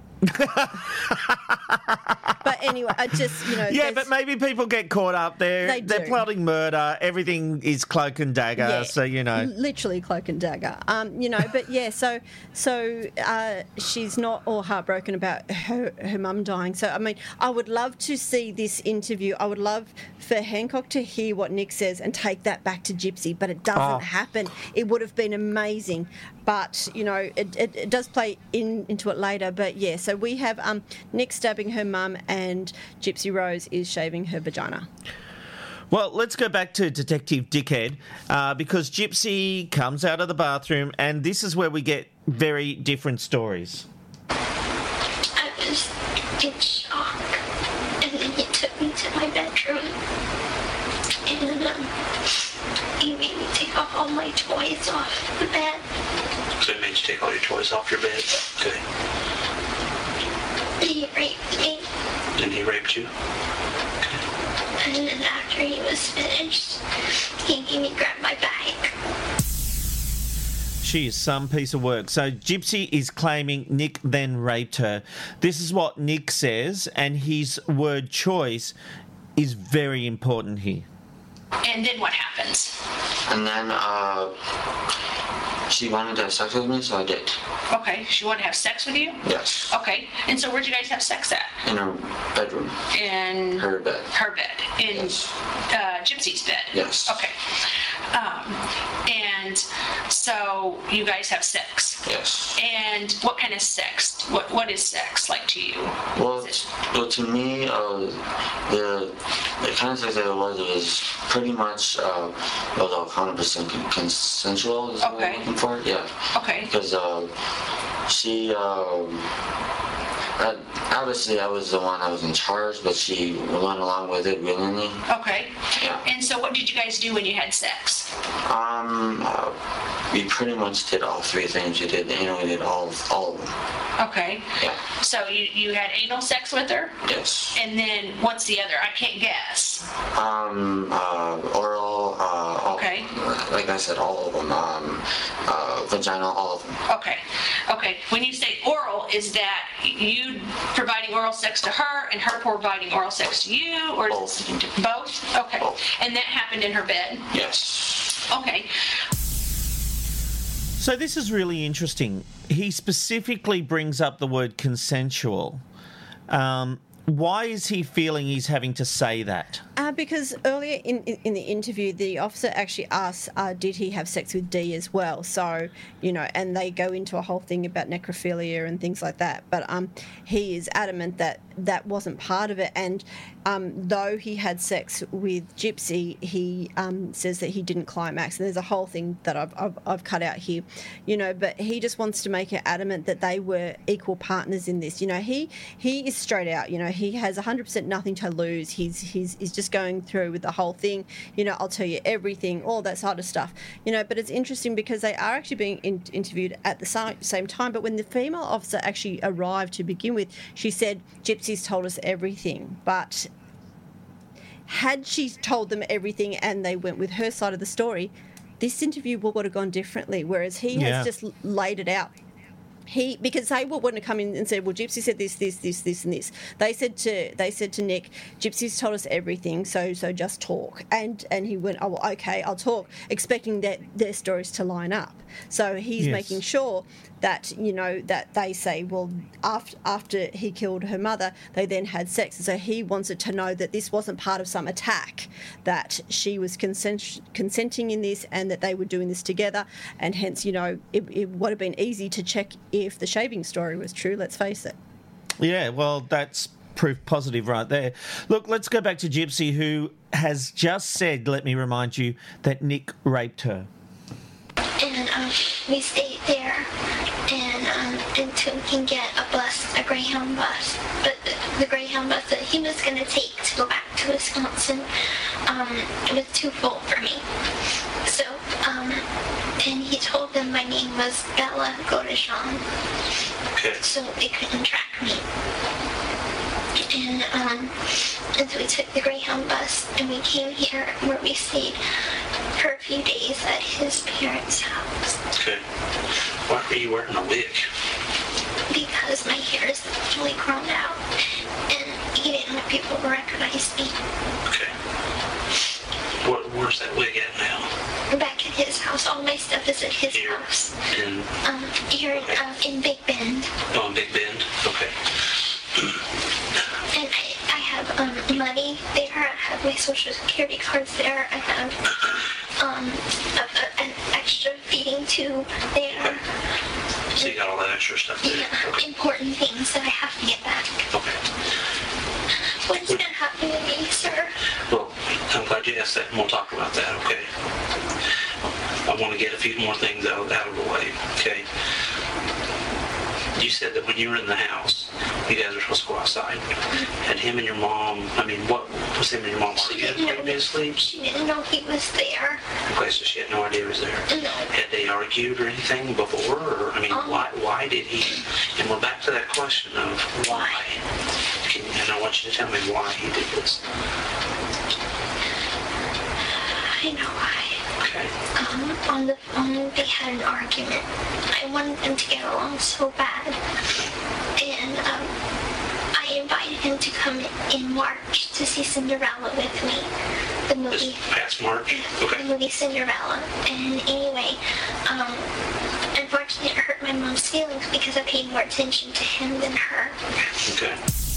But anyway, I just, you know... Yeah, there's- but maybe people get caught up. They're, They they're do. plotting murder. Everything is cloak and dagger. Yeah, So, you know. literally cloak and dagger. Um, you know, but yeah, so so uh, she's not all heartbroken about her her mum dying. So I mean, I would love to see this interview. I would love for Hancock to hear what Nick says and take that back to Gypsy, but it doesn't Oh. happen. It would have been amazing, but you know, it, it, it does play in into it later. But yeah, so we have um, Nick stabbing her mum and Gypsy Rose is shaving her vagina. Well, let's go back to Detective Dickhead uh, because Gypsy comes out of the bathroom and this is where we get very different stories. I was in shock, and then he took me to my bedroom, and um, he made me take off all my toys off the bed. So he made you take all your toys off your bed? Okay. He raped me. And he raped you? And then after he was finished, he made me grab my bag. She is some piece of work. So Gypsy is claiming Nick then raped her. This is what Nick says, and his word choice is very important here. And then what happens? And then uh, she wanted to have sex with me, so I did. Okay, she wanted to have sex with you? Yes. Okay, and so where'd you guys have sex at? In her bedroom. In her bed. Her bed. In yes. uh, Gypsy's bed? Yes. Okay. Um, and so you guys have sex? Yes. And what kind of sex? What What is sex like to you? Well, t- well to me, uh, the the kind of sex that it was was pretty much uh, it was one hundred percent consensual. Is okay. what I'm looking for. Yeah. Okay. Because uh, she. Um, Uh, obviously, I was the one that was in charge, but she went along with it willingly. Okay. Yeah. And so what did you guys do when you had sex? Um, uh, we pretty much did all three things. We did, you know, we did all, all of them. Okay. Yeah. So you, you had anal sex with her? Yes. And then what's the other? I can't guess. Um, uh, oral, uh, all, okay. Like I said, all of them. Um, uh, vagina, all of them. Okay. Okay. When you say oral, is that you providing oral sex to her and her providing oral sex to you, or both? Is it both? Okay. Both. And that happened in her bed? Yes. Okay. So this is really interesting. He specifically brings up the word consensual. Um, why is he feeling he's having to say that? Uh, because earlier in, in, in the interview, the officer actually asked, uh, did he have sex with Dee as well? So, you know, and they go into a whole thing about necrophilia and things like that. But um, he is adamant that that wasn't part of it. And um, though he had sex with Gypsy, he um, says that he didn't climax. And there's a whole thing that I've, I've, I've cut out here, you know, but he just wants to make it adamant that they were equal partners in this. You know, he he is straight out, you know, he has one hundred percent nothing to lose. He's, he's, he's just going through with the whole thing, you know, I'll tell you everything, all that sort of stuff, you know. But it's interesting because they are actually being in- interviewed at the same, same time. But when the female officer actually arrived to begin with, she said, Gypsy's told us everything. But had she told them everything and they went with her side of the story, this interview would have gone differently, whereas he Yeah. has just laid it out. He, because they wouldn't have come in and said, well, Gypsy said this, this, this, this, and this. They said to they said to Nick, Gypsy's told us everything, so so just talk. And and he went, oh, well, okay, I'll talk, expecting that their stories to line up. So he's Yes. making sure that, you know, that they say, well, after after he killed her mother, they then had sex. And so he wants it to know that this wasn't part of some attack, that she was consent, consenting in this and that they were doing this together. And hence, you know, it, it would have been easy to check if the shaving story was true, let's face it. Yeah, well, that's proof positive right there. Look, let's go back to Gypsy, who has just said, let me remind you, that Nick raped her. And um, we stayed there and um, until we can get a bus, a Greyhound bus. But the, the Greyhound bus that he was going to take to go back to Wisconsin, um, it was too full for me. So, um, and he told them my name was Bella Godeshan. Okay. So they couldn't track me. And, um, and so we took the Greyhound bus and we came here where we stayed for a few days at his parents' house. Okay. Why were you wearing a wig? Because my hair is fully grown out and he didn't want people to recognize me. Okay. What, where's that wig at now? Back at his house. All my stuff is at his Here. house. In, Um, here in, uh, in Big Bend. oh, in Big Bend? Okay. And I, I have um, money there. I have my social security cards there. I have um, a, a, an extra feeding tube there. So you got all that extra stuff there? Yeah, important things that I have to get back. Okay. What's going to happen to me, sir? Well, I'm glad you asked that, and we'll talk about that, okay? I want to get a few more things out, out of the way, okay? You said that when you were in the house, you guys were supposed to go outside. And him and your mom, I mean, what was him and your mom already putting me to sleep? She didn't know he was there. Okay, so she had no idea he was there. No. Had they argued or anything before? Or, I mean, Um, why Why did he? And we're back to that question of why. Can, and I want you to tell me why he did this. I know why. Okay. Um, on the phone, they had an argument. I wanted them to get along so bad. And, um, I invited him to come in March to see Cinderella with me. The movie. This past March? Okay. The movie Cinderella. And anyway, um, unfortunately it hurt my mom's feelings because I paid more attention to him than her. Okay.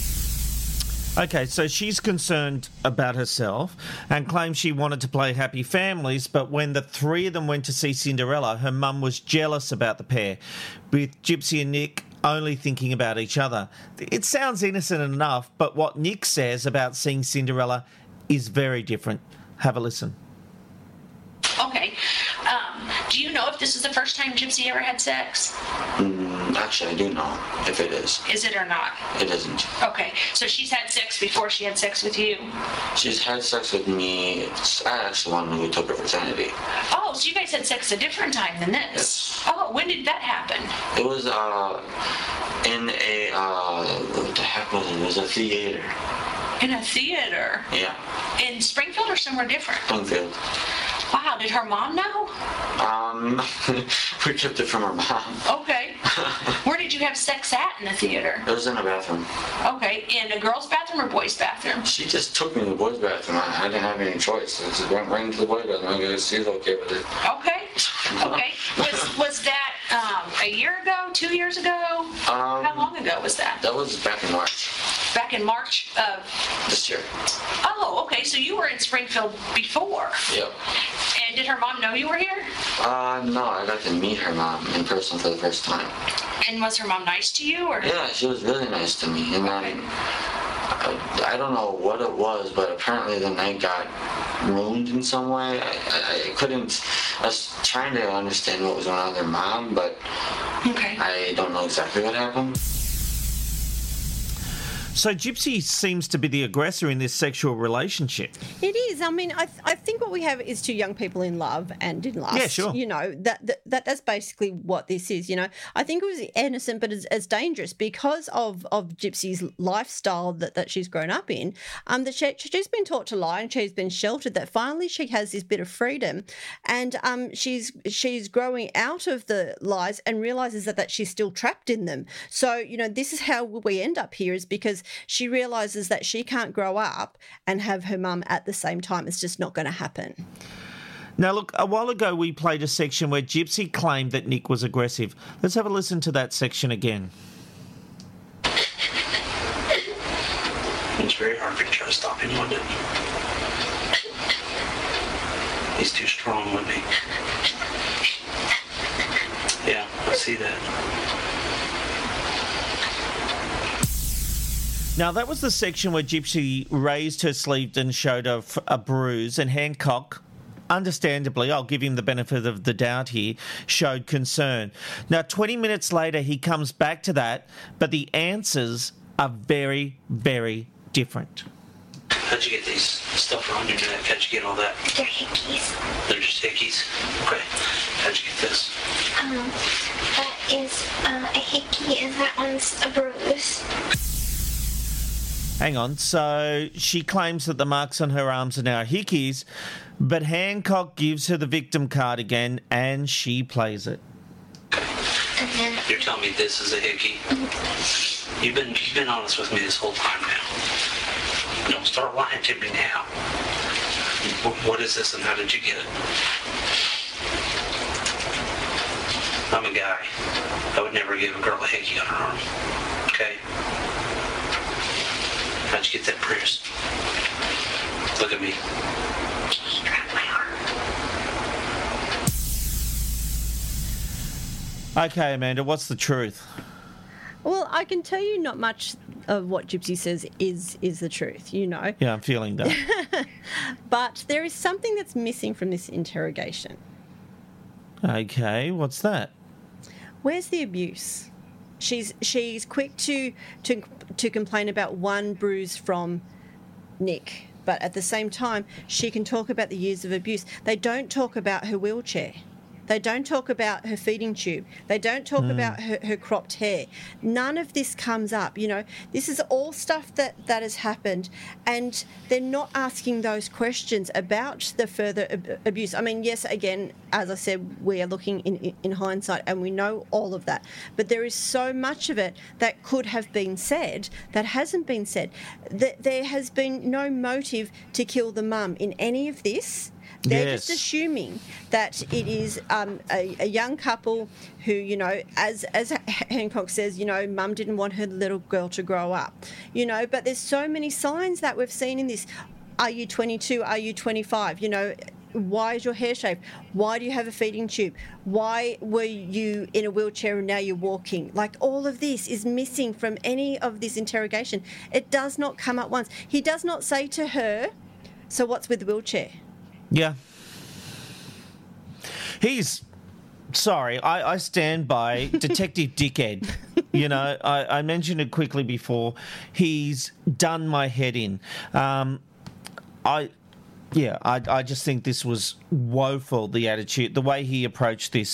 Okay, so she's concerned about herself and claims she wanted to play Happy Families, but when the three of them went to see Cinderella, her mum was jealous about the pair, with Gypsy and Nick only thinking about each other. It sounds innocent enough, but what Nick says about seeing Cinderella is very different. Have a listen. Okay. Um, do you know if this is the first time Gypsy ever had sex? Mm, actually, I do know if it is. Is it or not? It isn't. Okay. So she's had sex before she had sex with you? She's had sex with me. It's, I actually want to know who took her virginity. Oh, so you guys had sex a different time than this? Yes. Oh, when did that happen? It was uh, in a, uh, what the heck was it? It was a theater. In a theater? Yeah. In Springfield or somewhere different? Springfield. Wow, did her mom know? Um, we kept it from her mom. Okay. Where did you have sex at in the theater? It was in a bathroom. Okay, in a girl's bathroom or boys' bathroom? She just took me to the boys' bathroom. I, I didn't have any choice. I just went right into the boys' bathroom. I guess she was okay with it. Okay. Okay. Was was that um, a year ago, two years ago? Um, How long ago was that? That was back in March. Back in March of... This year. Oh, okay, so you were in Springfield before. Yep. And did her mom know you were here? Uh, no, I got to meet her mom in person for the first time. And was her mom nice to you, or? Yeah, she was really nice to me. And then, I, I don't know what it was, but apparently the night got ruined in some way. I, I, I couldn't, I was trying to understand what was going on with her mom, but okay. I don't know exactly what happened. So Gypsy seems to be the aggressor in this sexual relationship. It is. I mean, I, th- I think what we have is two young people in love and in lust. Yeah, sure. You know, that, that, that that's basically what this is, you know. I think it was innocent but as, as dangerous because of, of Gypsy's lifestyle that, that she's grown up in, um, that she, she's been taught to lie and she's been sheltered, that finally she has this bit of freedom and um, she's she's growing out of the lies and realises that, that she's still trapped in them. So, you know, this is how we end up here is because she realises that she can't grow up and have her mum at the same time. It's just not going to happen. Now, look, a while ago we played a section where Gypsy claimed that Nick was aggressive. Let's have a listen to that section again. It's very hard for you to try to stop him, wasn't it? He's too strong with me. Yeah, I see that. Now, that was the section where Gypsy raised her sleeve and showed a, a bruise, and Hancock, understandably, I'll give him the benefit of the doubt here, showed concern. Now, twenty minutes later, he comes back to that, but the answers are very, very different. How'd you get these stuff around your neck? How'd you get all that? They're hickeys. They're just hickeys? Okay. How'd you get this? Um, that is uh, a hickey and that one's a bruise. Hang on. So she claims that the marks on her arms are now hickeys, but Hancock gives her the victim card again and she plays it. You're telling me this is a hickey? You've been you've been honest with me this whole time now. Don't start lying to me now. What is this and how did you get it? I'm a guy. I would never give a girl a hickey on her arm. Okay? How'd you get that bruise? Look at me. He grabbed my arm. Okay, Amanda, what's the truth? Well, I can tell you not much of what Gypsy says is is the truth, you know. Yeah, I'm feeling that. But there is something that's missing from this interrogation. Okay, what's that? Where's the abuse? She's she's quick to to to complain about one bruise from Nick, but at the same time, she can talk about the years of abuse. They don't talk about her wheelchair. They don't talk about her feeding tube. They don't talk mm. about her, her cropped hair. None of this comes up. You know, this is all stuff that, that has happened, and they're not asking those questions about the further ab- abuse. I mean, yes, again, as I said, we are looking in, in hindsight, and we know all of that. But there is so much of it that could have been said that hasn't been said. That there has been no motive to kill the mum in any of this. They're yes. just assuming that it is um, a, a young couple who, you know, as as Hancock says, you know, mum didn't want her little girl to grow up, you know, but there's so many signs that we've seen in this. Are you twenty-two? Are you twenty-five? You know, why is your hair shaved? Why do you have a feeding tube? Why were you in a wheelchair and now you're walking? Like, all of this is missing from any of this interrogation. It does not come up once. He does not say to her, so what's with the wheelchair? Yeah. He's, sorry, I, I stand by Detective Dickhead. You know, I, I mentioned it quickly before. He's done my head in. Um, I, yeah, I, I just think this was woeful, the attitude, the way he approached this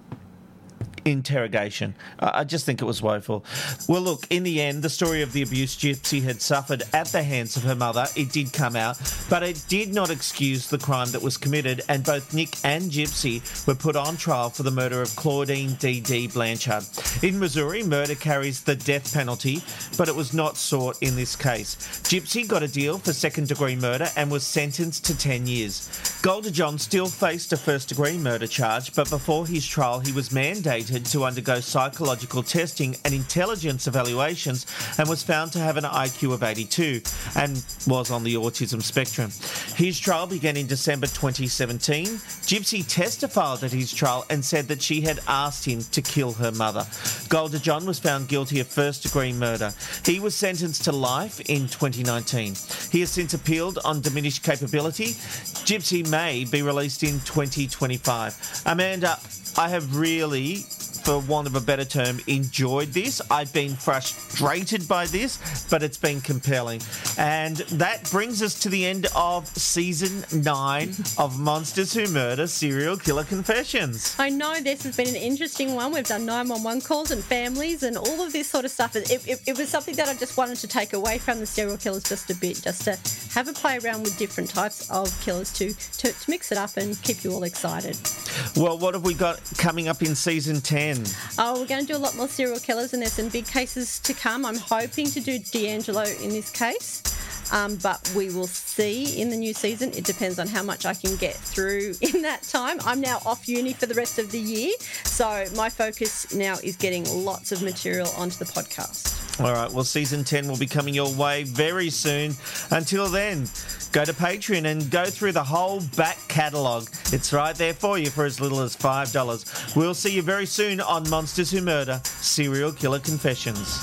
interrogation. I just think it was woeful. Well, look, in the end, the story of the abuse Gypsy had suffered at the hands of her mother, it did come out, but it did not excuse the crime that was committed, and both Nick and Gypsy were put on trial for the murder of Claudine D D Blanchard. In Missouri, murder carries the death penalty, but it was not sought in this case. Gypsy got a deal for second-degree murder and was sentenced to ten years. Golder John still faced a first-degree murder charge, but before his trial, he was mandated to undergo psychological testing and intelligence evaluations and was found to have an I Q of eighty-two and was on the autism spectrum. His trial began in December twenty seventeen. Gypsy testified at his trial and said that she had asked him to kill her mother. Golder John was found guilty of first-degree murder. He was sentenced to life in twenty nineteen. He has since appealed on diminished capability. Gypsy may be released in twenty twenty-five. Amanda, I have really, for want of a better term, enjoyed this. I've been frustrated by this, but it's been compelling. And that brings us to the end of season nine of Monsters Who Murder Serial Killer Confessions. I know this has been an interesting one. We've done nine one one calls and families and all of this sort of stuff. It, it, it was something that I just wanted to take away from the serial killers just a bit, just to have a play around with different types of killers to, to, to mix it up and keep you all excited. Well, what have we got coming up in season ten? Oh, we're going to do a lot more serial killers, and there's some big cases to come. I'm hoping to do D'Angelo in this case, um, but we will see in the new season. It depends on how much I can get through in that time. I'm now off uni for the rest of the year, so my focus now is getting lots of material onto the podcast. All right, well, season ten will be coming your way very soon. Until then, go to Patreon and go through the whole back catalogue. It's right there for you for as little as five dollars. We'll see you very soon on Monsters Who Murder Serial Killer Confessions.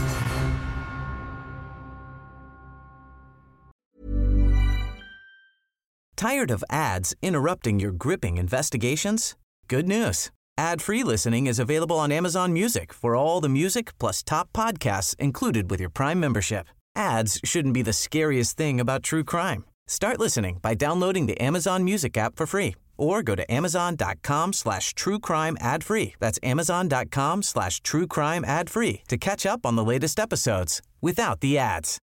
Tired of ads interrupting your gripping investigations? Good news. Ad-free listening is available on Amazon Music for all the music plus top podcasts included with your Prime membership. Ads shouldn't be the scariest thing about true crime. Start listening by downloading the Amazon Music app for free or go to amazon.com slash true crime ad free. That's amazon.com slash true crime ad free to catch up on the latest episodes without the ads.